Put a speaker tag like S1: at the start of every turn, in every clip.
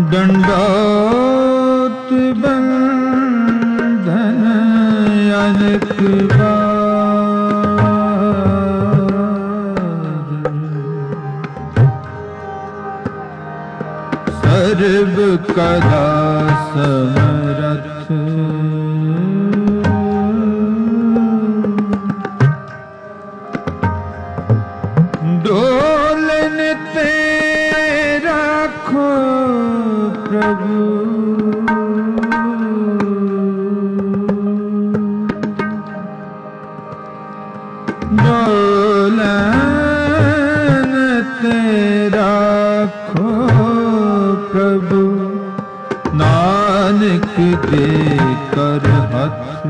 S1: दंडोत बंधन अनेक सर्व कदा समरथ डोलन ते राखो प्रभु डोलन ते राखो प्रभु नानक दे कर हथ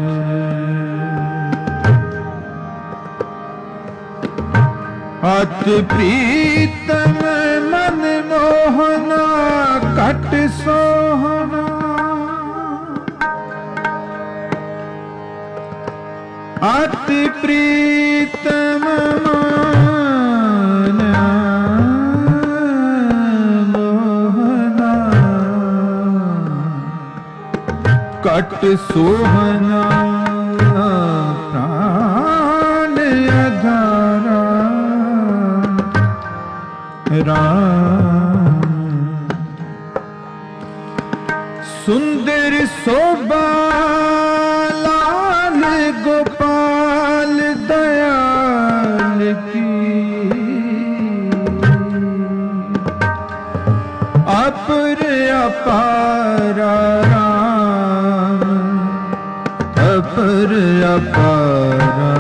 S1: अति प्रीतम मन मोहना कट सोहना अति प्रीतम मन मोहना कट सोहना प्राण अधारा राम सुंदर शोभा लाल गोपाल दयाल की अपर अपारा राम अपर अपारा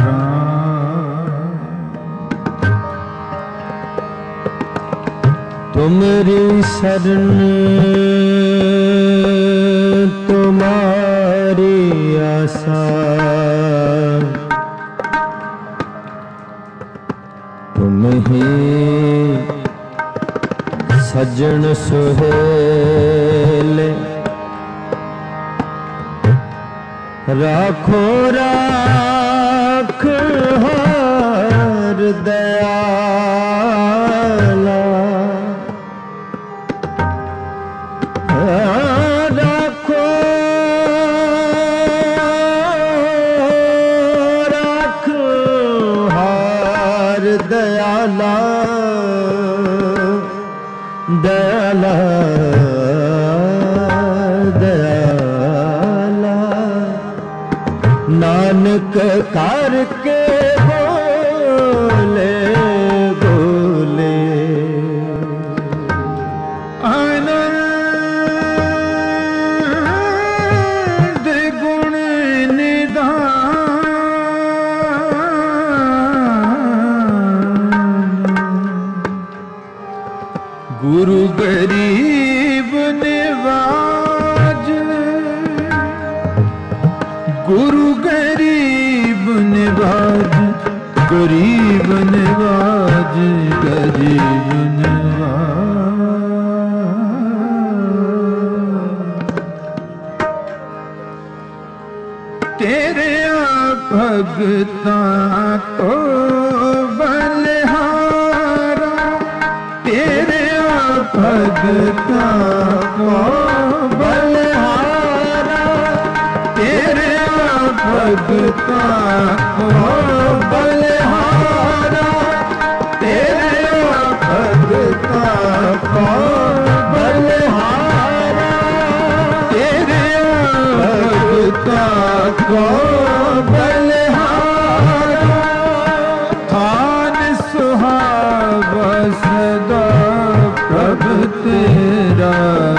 S2: तुमरी शरण तुम्हारी आशा तुम ही सज्जन सुहेल राखो राख हर दयाला राखो राख हर दयाला दयाला दयाला नानक करके बोले बोले
S1: आनंद गुण निधान गुरु गरीब निवाज गुरु गरीब निवाज गरीब निवाज गरीब निवाज तेरे भगतां को बलिहारा तेरे भगतां को बलिहारा तेरे भगतां को बलिहारा तेरे भगतां को बलिहारा तेरे भगतां को बलिहारा थान सुहावा सदा प्रभु तेरा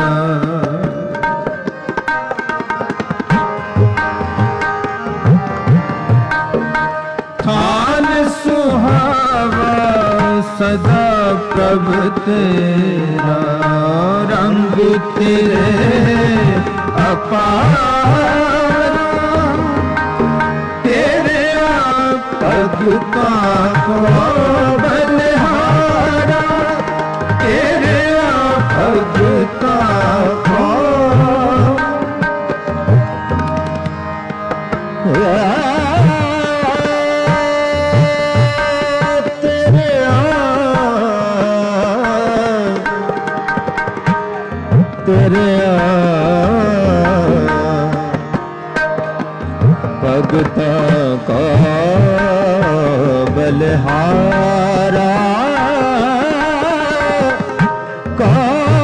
S1: थान सुहावा सदा प्रभु तेरा रंग तेरे अपार तेरे भगतां को बलिहारा तेरे भगतां को
S2: तेरा भगता का बलहारा का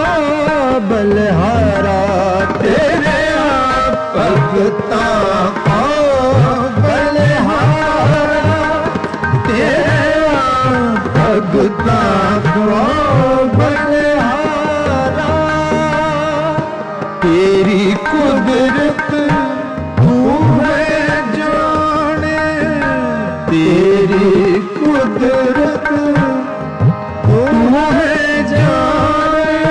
S2: बलहारा
S1: तेरे भगता का बलहारा तेरा भगता का बलहारा तेरी कुदरत तू है जाने तेरी कुदरत तू है जाने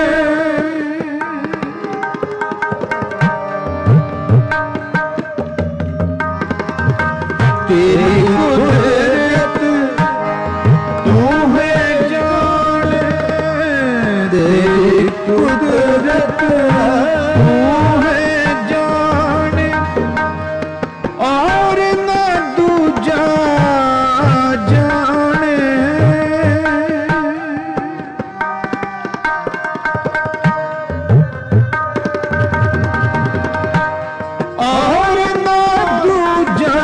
S1: तेरी कुदरत तू है जाने तेरी कुदरत तू है जाने और न दूजा जाने और न दूजा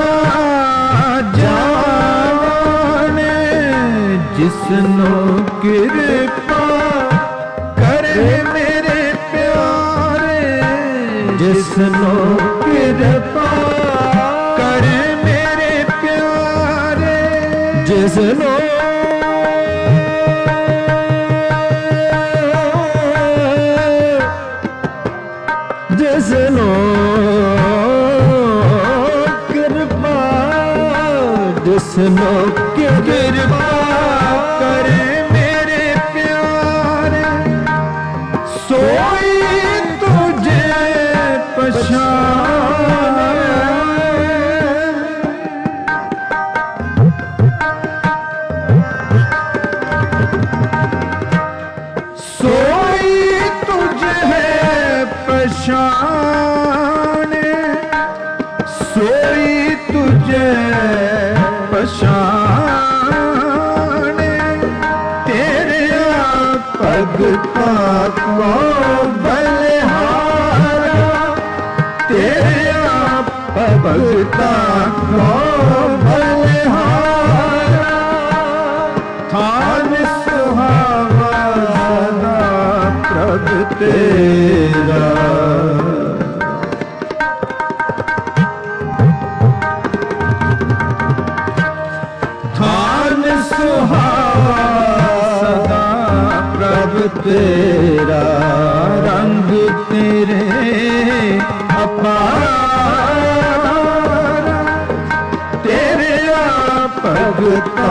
S1: जाने जिसनो कृपा करे मेरे प्यारे
S2: जिसनो
S1: कृपा करे मेरे प्यारे
S2: जिसनो जिसनो कृपा जिसनो
S1: कृपा करे मेरे प्यारे सोई तुझे पहचाने सोई तुझे पहचाने सोई तुझे पहचाने तेरे भगता को बलहारा तेरे भगता को बलहारा थान सुहावा प्रभ तेरा थान सुहावा सदा प्रभ तेरा रंग तेरे अपार तेरे भगता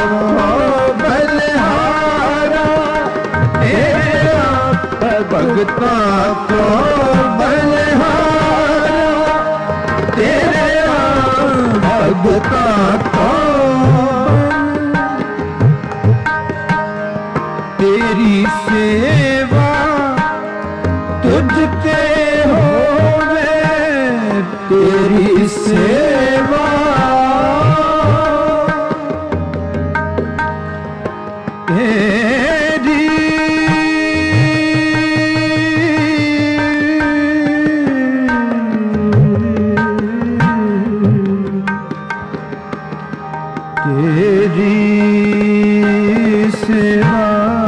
S1: बलहारा तेरा भगता को बलहारा तेरा भगता को तेरी सेवा तुझते होवे तेरी सेवा तेरी तेरी सेवा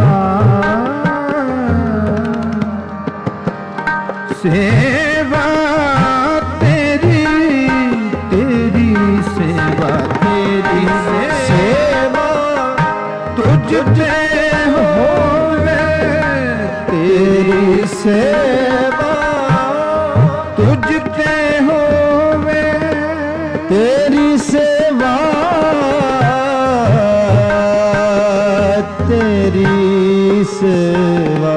S1: सेवा तेरी तेरी सेवा तेरी सेवा तुझते होवे तेरी सेवा तुझते होवे
S2: तेरी सेवा तेरी सेवा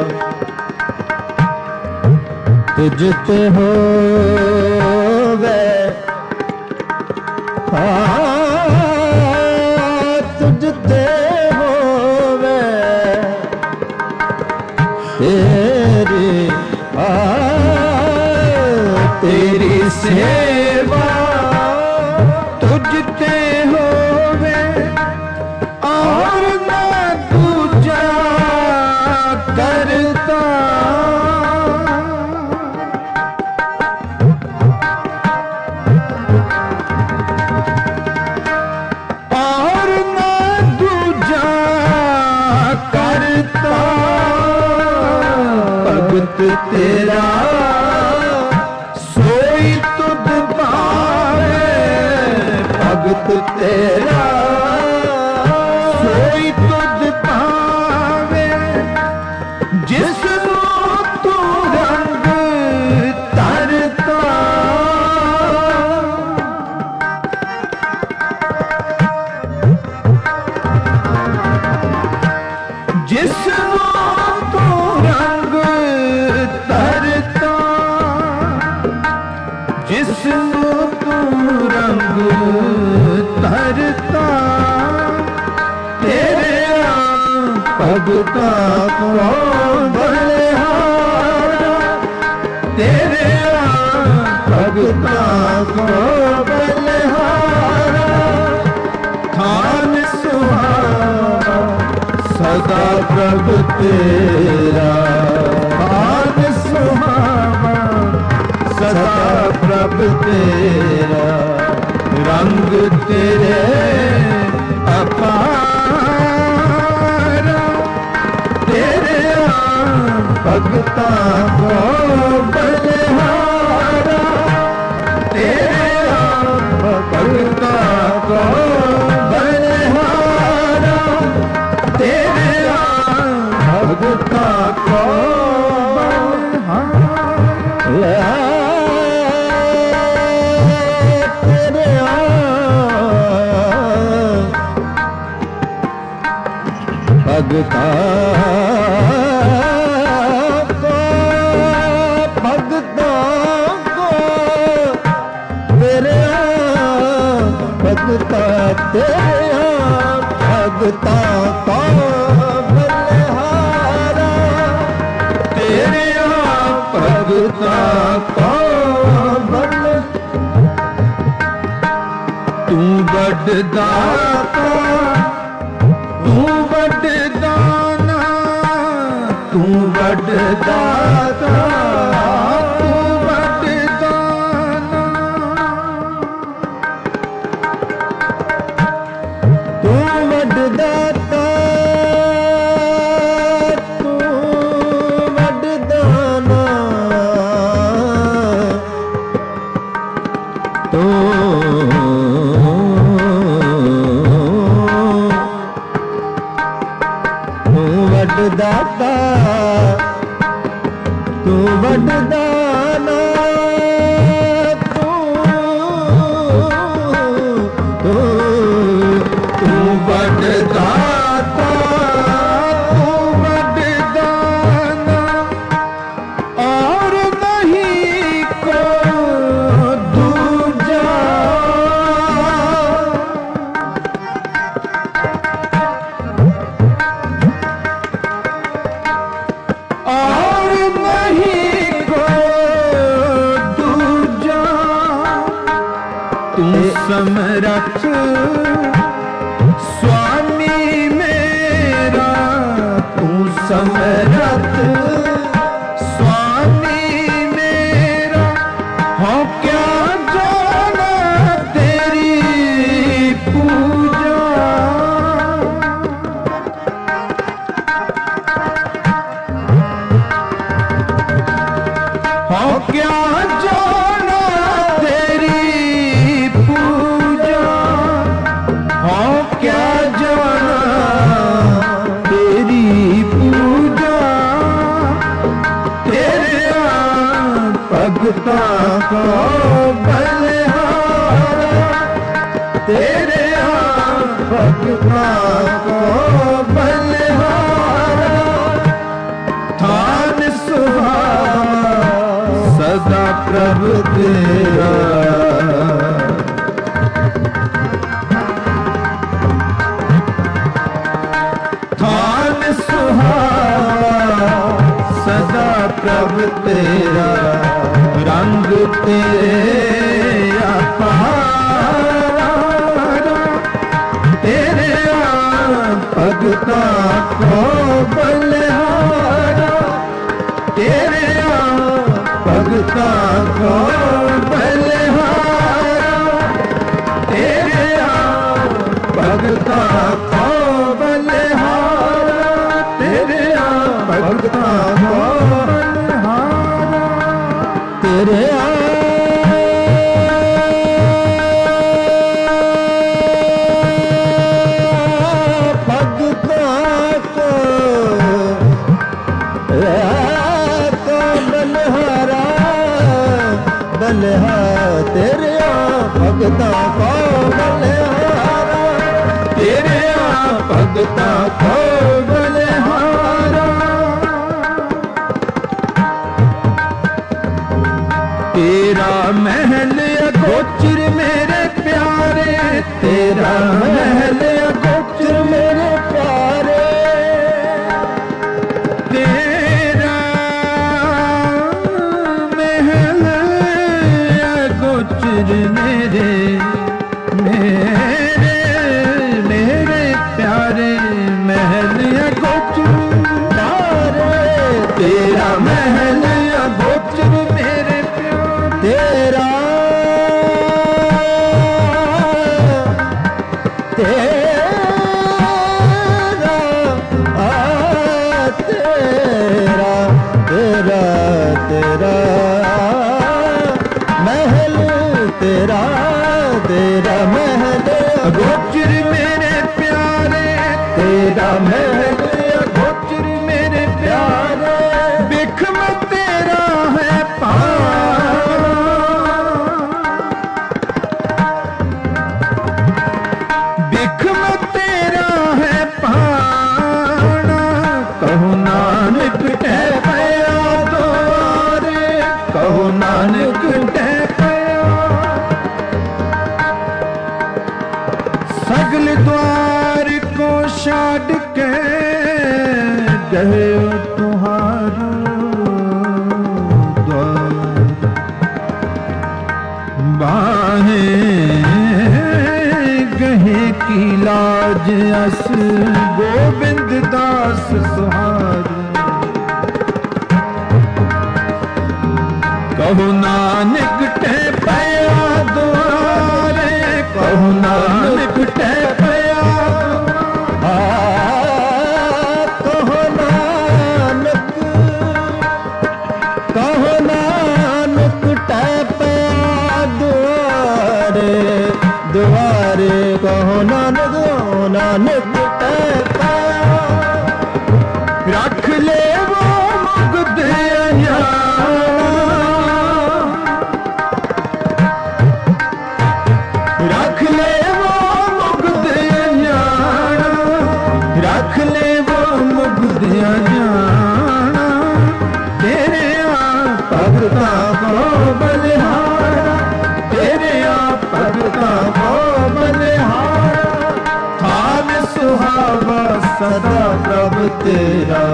S2: तुझते होवे तुझते होवे तेरी
S1: तेरी सेवा तुझते होवे और ना दूजा करता तेरा सोई तुध पावे भगत तेरा सोई तुध पावे जिसनु तू रंग तरता जिसनु तू रंग तरता जिसनु तू रंग तरता तेरे भगता को बलिहारा तेरे भगता को बलिहारा थान सुहावा सदा प्रभु तेरा थान सुहावा सदा प्रभु तेरा रंग तेरे अपारा तेरे भगता को बलिहारा तेरे भगता को बलिहारा तेरे भगता को बलिहारा भगता को भगता को तेरे भगता तेरे भगता को बलिहारा तेरे भगता को बल तू बड़ दाता तू बड़ दाना तू बड़ दाता तू बड़ दाना तू बड़ दाता तू बड़ दाना तू दाता तू बड़ दाना तू बड़ दाता तू बड़ दाना और नहीं को दूजा समरथ स्वामी मेरा तू समरथ स्वामी मेरा हो क्या जाना तेरी पूजा हो क्या जाना तेरी क्या जाना तेरी पूजा तेरे भगता को बलिहारा तेरे भगता को बलिहारा थान सुहावा सदा प्रभु तेरा सदा प्रभु तेरा रंग तेरा अपारा तेरे भगता को बलिहारा तेरे भगता को बलिहारा तेरे भगता को बलिहारा तेरे भगता को बलिहारा
S2: ਭਗਤਾਂ ਕੋ ਬਲਿਹਾਰਾ,
S1: ਤੇਰਿਆਂ ਭਗਤਾਂ ਕੋ ਬਲਿਹਾਰਾ। ਤੇਰਾ ਮਹਿਲ ਅਗੋਚਰ ਮੇਰੇ ਪਿਆਰੇ, ਤੇਰਾ ਮਹਿਲ ਅਗੋਚਰ ਮੇਰੇ ਪਿਆਰੇ, ਤੇਰਾ ਮਹਿਲ ਅਗੋਚਰ ਮੇਰੇ ਮੇਰੇ ਮੇਰੇ ਪਿਆਰੇ, ਮਹਿਲ ਅਗੋਚਰ ਪਿਆਰੇ, ਤੇਰਾ ਮਹਿਲ ਅਗੋਚਰ ਮੇਰੇ ਪਿਆਰੇ,
S2: ਤੇਰਾ ਮਹਿਲ, ਤੇਰਾ ਤੇਰਾ ਮਹਿਲ
S1: ਅਗੋਚਰ ਮੇਰੇ ਪਿਆਰੇ, ਤੇਰਾ ਮਹਿਲ ਅਗੋਚਰ ਮੇਰੇ ਪਿਆਰੇ, ਬਿਖਮ ਤੇਰਾ ਹੈ ਪਾਣਾ, ਬਿਖਮ ਤੇਰਾ ਹੈ ਪਾਣਾ, ਕਹੋ ਨਾਨਕ ਟਹਿ ਪਿਆ ਦੁਆਰੇ, ਕਹੋ ਨਾਨਕ ਟਹਿ ਪਿਆ, ਸਗਲ द्वार को छाड़ के गए तुम्हारो द्वार, बाहें गहे की लाज अस गोविंद दास सुहार, कहो नानक टह पया द्वारे, कहो नानक टह पया,
S2: ਕਹੋ ਨਾਨਕ, ਕਹੋ ਨਾਨਕ ਟਹਿ ਪਿਆ ਦੁਆਰੇ, ਦੁਆਰੇ ਕਹੋ ਨਾਨਕ, ਨਾਨਕ ਟਹਿ ਪਿਆ,
S1: रख ले वो मुग्ध रख ले वो मुग्ध अनजाना, रख ले वो मुग्ध अनजाना, तेरे भगतां को बलिहारा, तेरे भगतां को बलिहारा, थान सुहावा सदा प्रभ तेरा,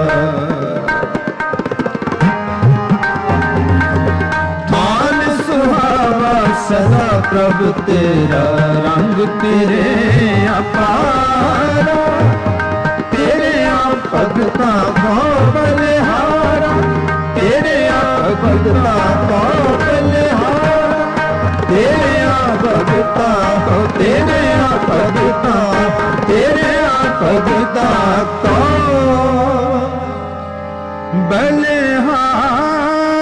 S1: थान सुहावा सदा प्रभ तेरा, रंग तेरे अपारा, तेरे भगतां को बलिहारा, तेरे भगतां को बलिहारा, तेरे भगतां को, तेरे भगतां, तेरे भगतां को बलिहारा।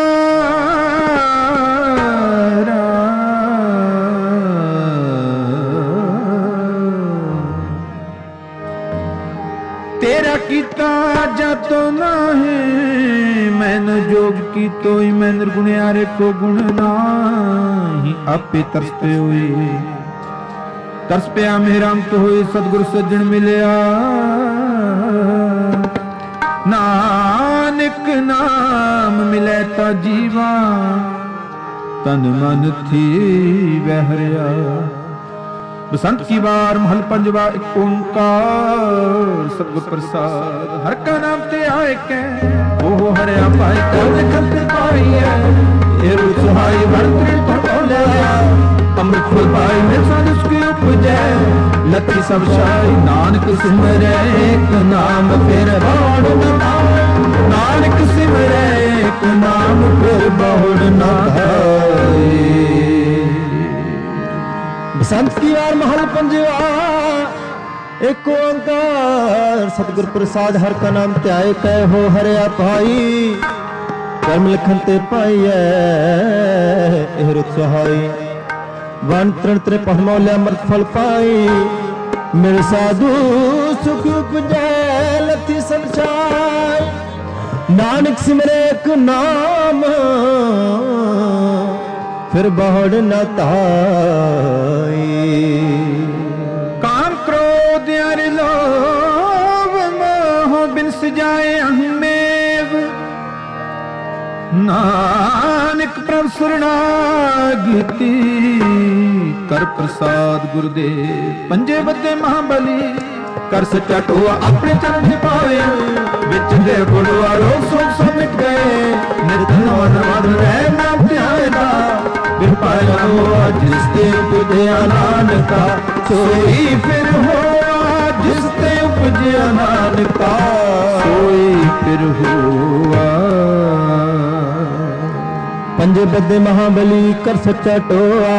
S1: तेरा कीता जातो नाहे, मैन जोग की तोई मैं निर्गुणियारे को गुण नाही, आपे तरस पे हुई तरस पे मेरा अंत होए, सतगुर सज्जन मिलिया, नानक नाम मिले ता जीवा, तन मन थी बहरिया। बसंत की बार महल पंजवा एक ओंकार सतगुर प्रसाद, हर का नाम ते आए कै वो हरिया पाए, कर लिखत पाई है ये रूप सुहाई, भरतरी तो बोले अमृत फल पाई, मेरे साथ उसकी उपजै लखी सब शाही, नानक सिमरे एक नाम फिर बाढ़ न आए, नानक सिमरे एक नाम फिर बाढ़ न आए।
S2: बसंत की बार महल पंजवा एक ओंकार सतगुर प्रसाद, हर का नाम त्याए कै हो हरिया पाई, कर्म लिखन ते पाई है रुत सुहाई, वन तृण त्रे पढ़मौले अमृत फल पाई, मेरे साधु सुख उपजै लथी संसार, नानक सिमरे एक नाम फिर बहुड़ न ताई।
S1: काम क्रोध अर लोभ मोह बिनस जाए अहमेव, नानक प्रभ शरणागति कर प्रसाद गुरुदेव। पंजे बदे महाबली कर सच्चा टोआ अपने चरण पावे, विच दे गुड़वा रोग सोग सब मिट गए। नित नवा नवा रह नाम ध्यायदा, फिर पाया हुआ जिस ते उपजया नानका, सोई फिर हुआ जिस ते उपजया नानका, सोई फिर हुआ।
S2: पंजे बदे महाबली कर सच्चा टोआ,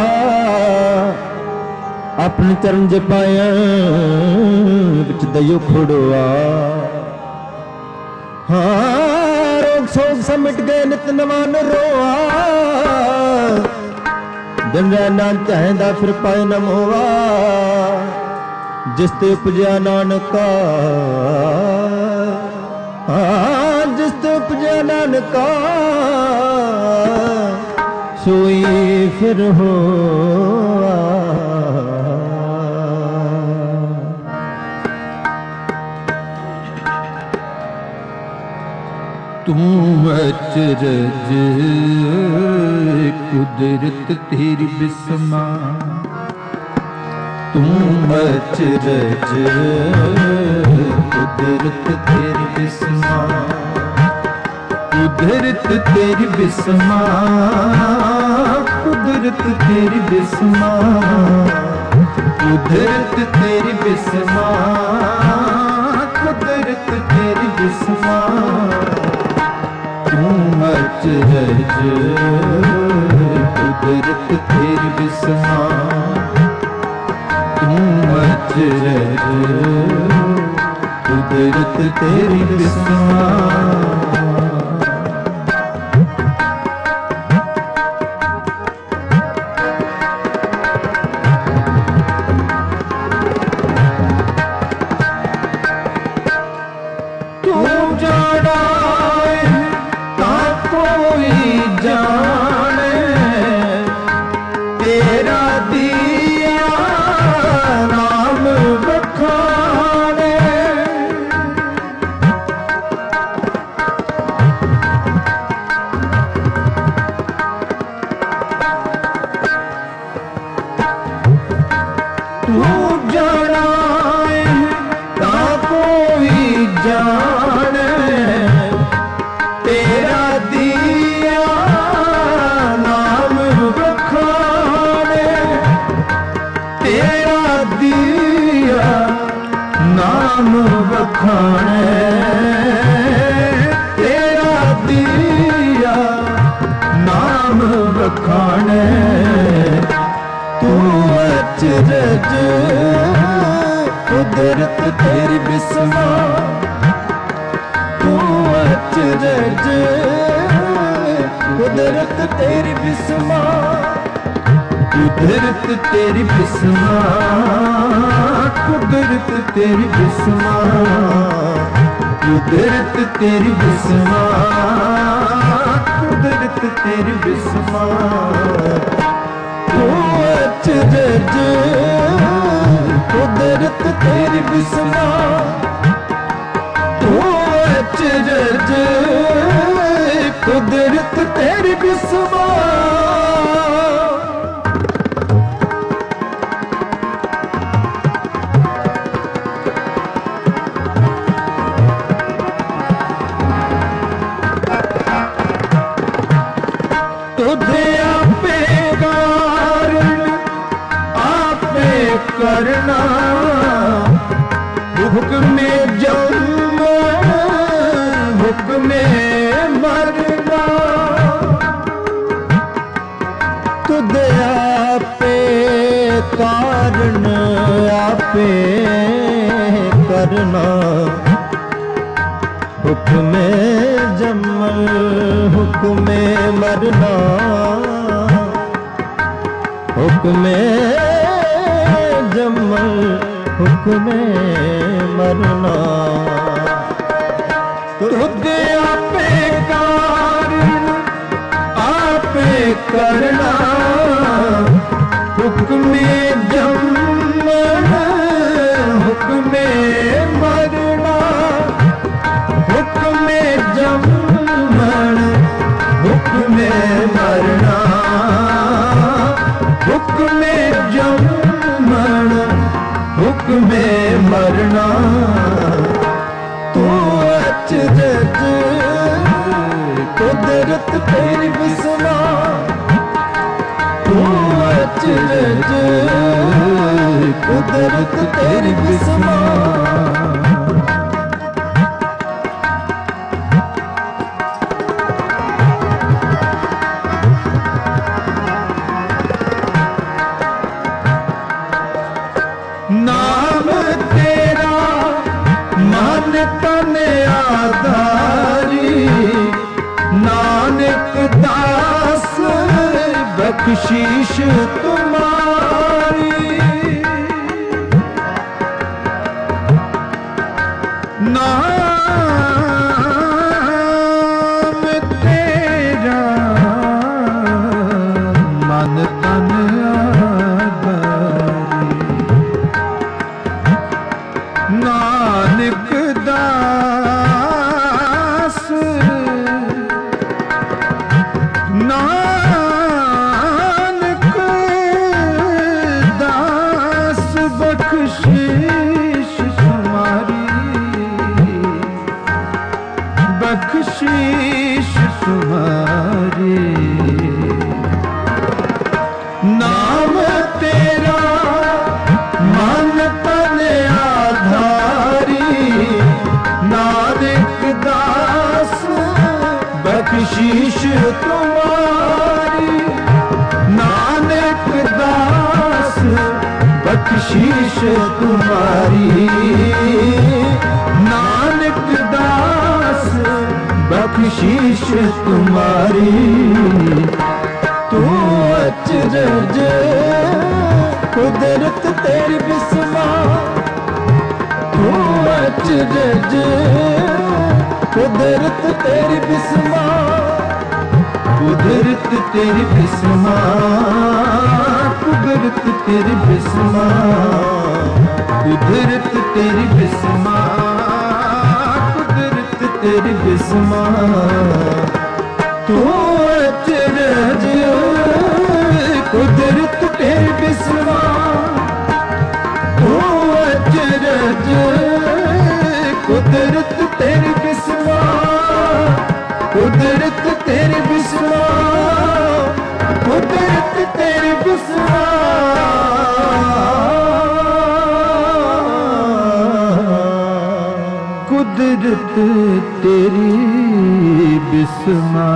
S2: अपने चरण जे पाया विच दयो खुड़वा। हाँ रोग सोग सब मिट गए नित नवा न रोआ, दिन रहना चाहदा फिर पाए न मोआ, जिस ते उपजया नानका। हाँ जिस ते उपजया नानका, सोई फिर होआ।
S1: तू अचरज कुदरत तेरी बिस्मा, तू अचरज कुदरत तेरी बिस्मा, कुदरत तेरी बिस्मा, कुदरत तेरी बिस्मा, कुदरत तेरी बिस्मा, कुदरत तेरी बिस्मा। तू अचरज कुदरत तेरी बिस्मा, तू अचरज कुदरत तेरी बिस्मा। ਨਾਮ ਵਖਾਣੈ ਤੇਰਾ ਦੀਆ, ਨਾਮ ਵਖਾਣੈ ਤੂੰ ਅਚਰਜ ਕੁਦਰਤ ਤੇਰੀ ਬਿਸਮਾ, ਤੂੰ ਅਚਰਜ ਕੁਦਰਤ ਤੇਰੀ ਬਿਸਮਾ, ਕੁਦਰਤ ਤੇਰੀ ਬਿਸਮਾ, ਕੁਦਰਤ ਤੇਰੀ ਬਿਸਮਾ, ਕੁਦਰਤ ਤੇਰੀ ਬਿਸਮਾ, ਕੁਦਰਤ ਤੇਰੀ ਬਿਸਮਾ। ਤੂੰ ਅਚਰਜ ਕੁਦਰਤ ਤੇਰੀ ਬਿਸਮਾ, ਤੂੰ ਅਚਰਜ ਕੁਦਰਤ ਤੇਰੀ ਬਿਸਮਾ। करना हुक्मे जन्म हुक्मे मरना, तुद आपे कारण आपे करना, हुक्मे जन्म हुक्मे मरना, हुक्मे जमल हुक्मे मरना। तुद आपे कारण आपे करना,
S2: कुदरत तेरी बिस्मा तू अचरज कुदरत तेरी बिस्मा
S1: नाम तेरा मन तन आधारी नानक दास बख्शीश तुम्हारी नाम तेरा मन तन नानक दास नानक दास बख्शीश तुम्हारी बख्शीश तुम्हारी नाम तेरा मन तन नानक दास बख्शीश तुम्हारी नानक दास बख्शीश तुम्हारी नानक दास बख्शीश तुम्हारी तू अचरज कुदरत तेरी बिस्मा तू अचरज कुदरत तेरी बिस्मा कुदरत तेरी बिस्मा कुदरत तेरी बिस्मा कुदरत तेरी बिस्मा कुदरत तेरी बिस्मा तू अचरज कुदरत तेरी बिस्मा तू अचरज कुदरत तेरी बिस्मा कुदरत तेरी बिस्मा कुदरत तेरी बिस्मा कुदरत तेरी बिस्मा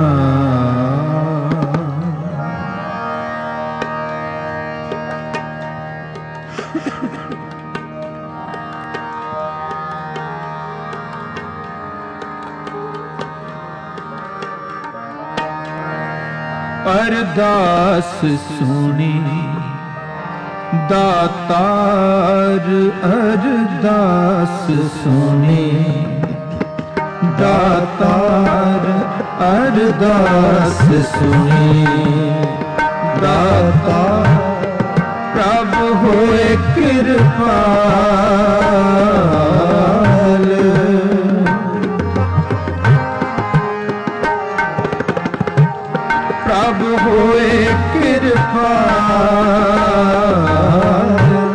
S1: अरदास सुनी दातार अरदास सुनी दातार अरदास सुनी दातार प्रभु होए कृपाल प्रभु होए कृपाल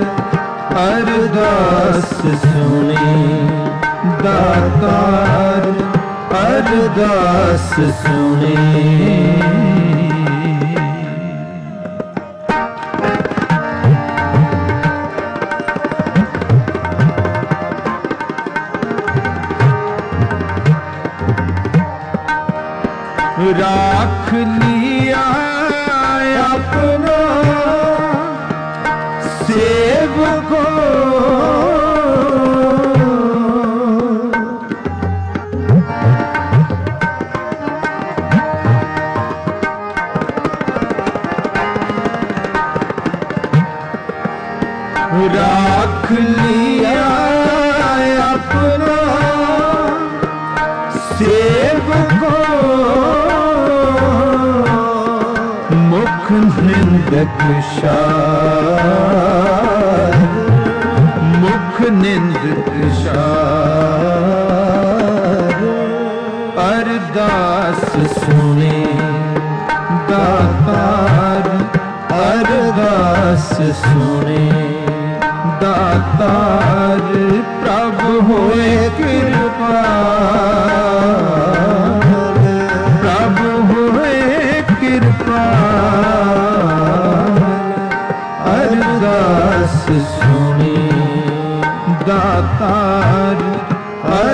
S1: अरदास सुनी दातार अरदास सुनी राख लिया अपना सेवको राख लिया अपना सेवको मुख निंदक शार मुख निंदक शार अरदास सुने दातार अरदास सुने दातार प्रभु होए कृपाल प्रभु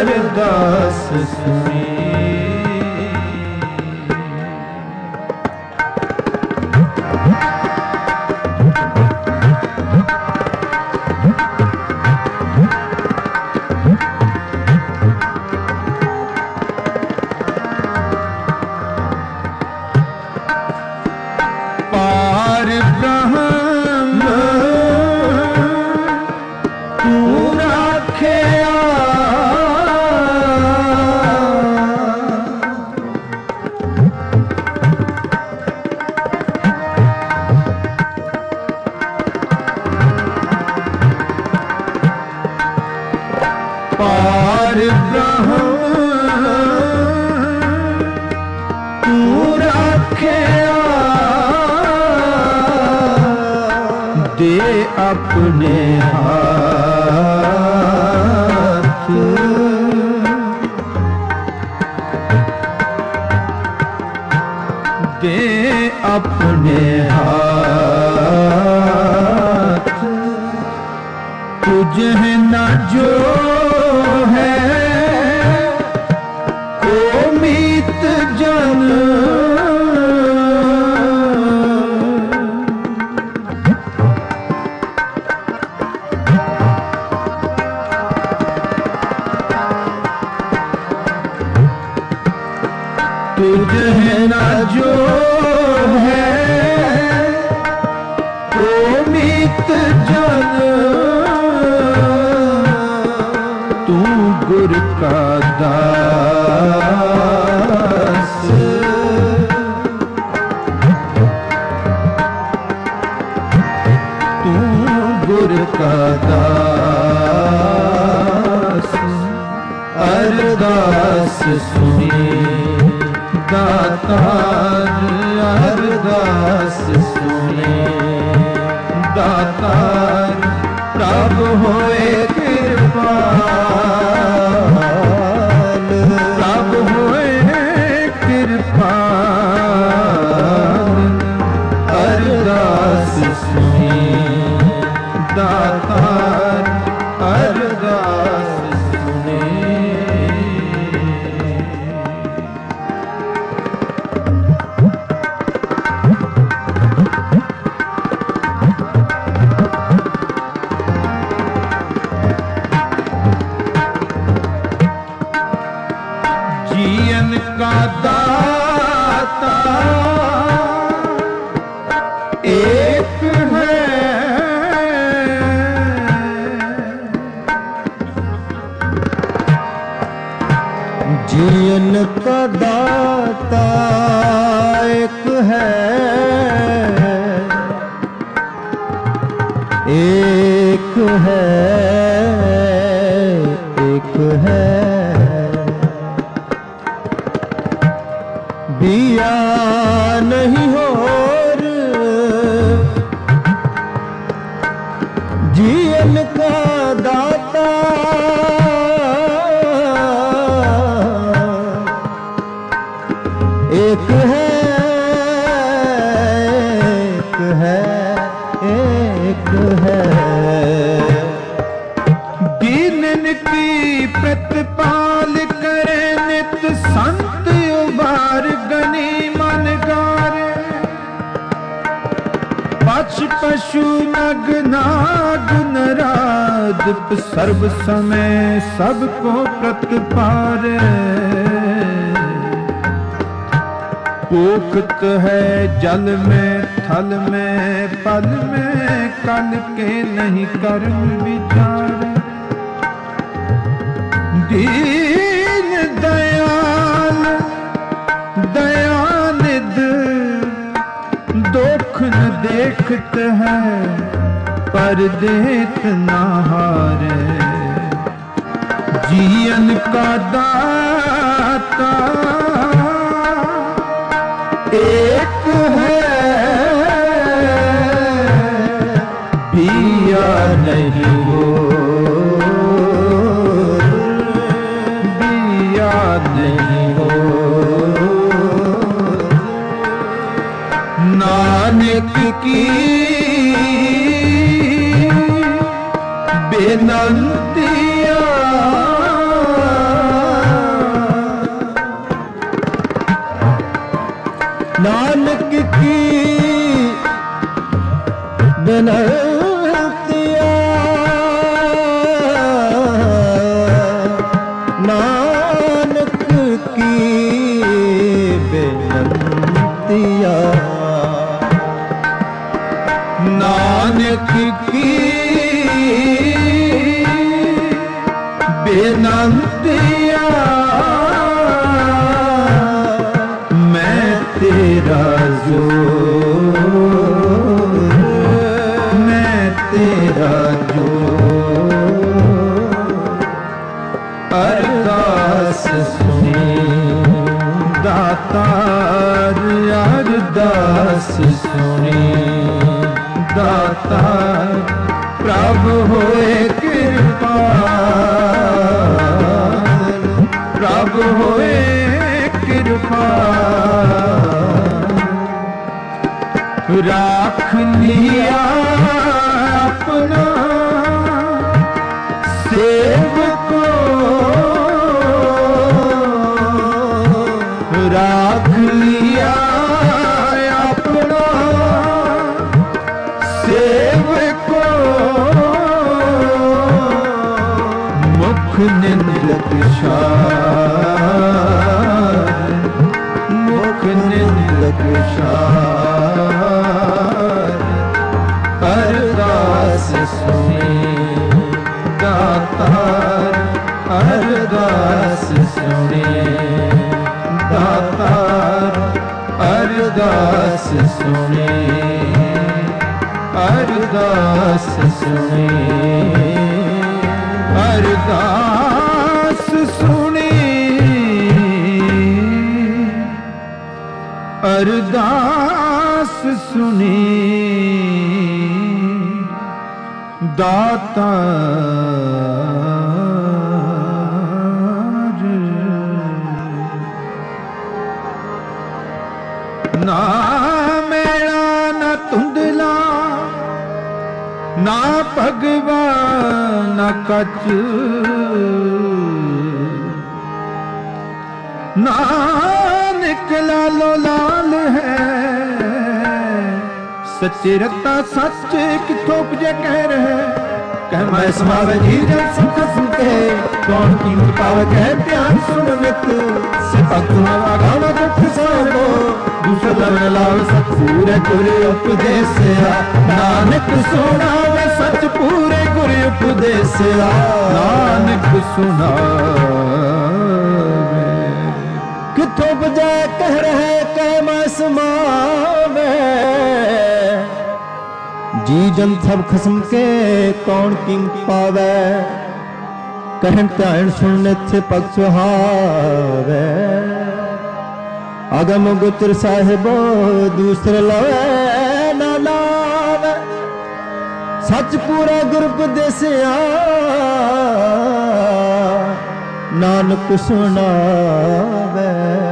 S1: अरदास सुनी। पार ब्रह्म तू रखिया, दे अपने हाथ, दे अपने हाथ, तुझे न जो है को मीत जन, तुझे न जो है को मीत जन, तू गुर का दास, तू गुर का दास, अरदास सुनी दातार, अरदास सुने दातार, प्रभु होए कृपाल, प्रभु होए कृपाल, अरदास सुने दातार, अरदास सुने। जीवन का दाता एक है,
S2: जीवन का दाता एक है, एक है, एक है, बिया नहीं और जीवन का दाता, एक है, एक है, एक है,
S1: दीनन की प्रतिपाल करे नित संत उबार गनी मन गारे, पक्ष पशु नग नाग नराद, सर्व समय सबको प्रतिपारे, पोखत है जल में थल में पल में, कल के नहीं कर्म विचार, दीन दयाल दयानिध, दुख न देखत है पर देत न हारे, जीवन का दाता एक है, बिया नहीं हो, बिया नहीं हो, नानक की बेनंतिया दिया मैं तेरा जोर, मैं तेरा जोर। अरदास सुनी दातार, अरदास सुनी दातार। प्रभु होए कृपाल, प्रभु होए कृपाल। राख लिया अपना सेवको, राख लिया अपना सेवको। मुख निंदक शार, मुख निंदक शार। अरदास सुनी दातार, अरदास सुनी दातार। अरदास सुनी, अरदास सुनी, अरदास सुनी, अरदास सुनी दातार। ना मेरा ना धुंधला, ना भगवा ना कच, नानक लालो लाल है। सच्चे रत्ता सच किथों उपजे कह रहे, कह मैं समावे जी जन सब खसम के। कौन कीमत पावे कह ध्यान सुन मित, से भक्त हवा गाना दुख सारो। दूसर लवे लाल सच पूरे गुरु उपदेसिया, नानक सुनावे सच पूरे गुरु उपदेसिया। नानक सुनावे किथों उपजे कह रहे, कह मैं समावे जी जन सब खसम के। कौन कीमत पावे कहन ध्यान सुनने थे पग सुहावे। अगम गुत्र साहिबो दूसरे लवे ना लावे, सच पूरा गुरु उपदेसिया। नानक सुनावे।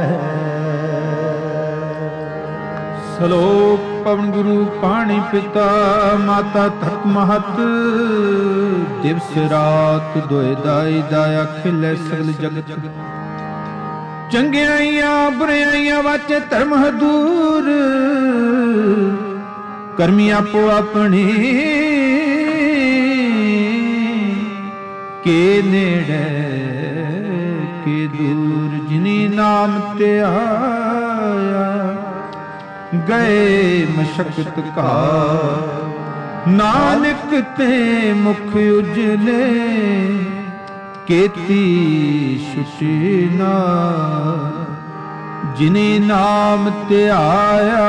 S1: सलोक पवन गुरु पाणी पिता, माता धरत महत। दिवस रात दोए दाई दाया, खिले सगल जगत। चंगियाइयां बुराइयां वाचे धर्म हदूर। करमी आपो अपनी के नेड़े के दूर। जिनी नाम ते आया गए मशक्कत का, नानक ते मुख उजले। केती छुटी ना जिने नाम ते आया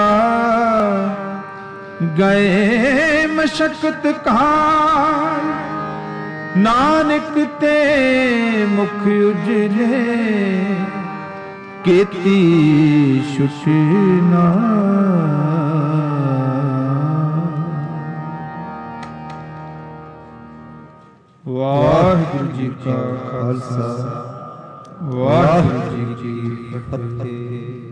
S1: गए मशक्कत काल। नानक ते मुख उजले केती छुटी ना। वाहिगुरु जी का खालसा, वाहिगुरु जी की फतेह।